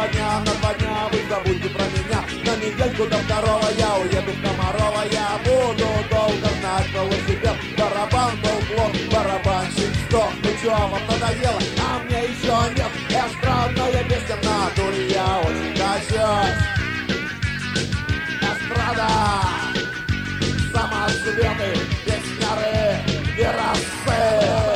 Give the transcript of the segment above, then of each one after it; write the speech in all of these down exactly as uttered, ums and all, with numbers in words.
два дня, на два дня вы забудьте про меня. На недельку до второго я уеду в Комарова. Я буду долго знать велосипед. Барабан был плох, барабанщик сдох. Ну чё, вам надоело? А мне еще нет. Эстрадная песня в натуре, я очень качаюсь. Эстрада, самоцветы, песняры, террасы.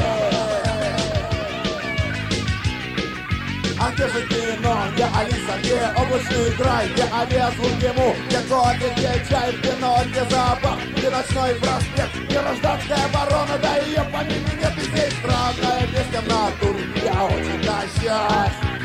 А где же кино, где Алиса, где облачный край, где авиа, звук ему, где кофе, где чай, где ночь, где запах, где ночной проспект, где гражданская оборона, да ее помимо нет, и здесь странная песня в натуре, я очень тащусь.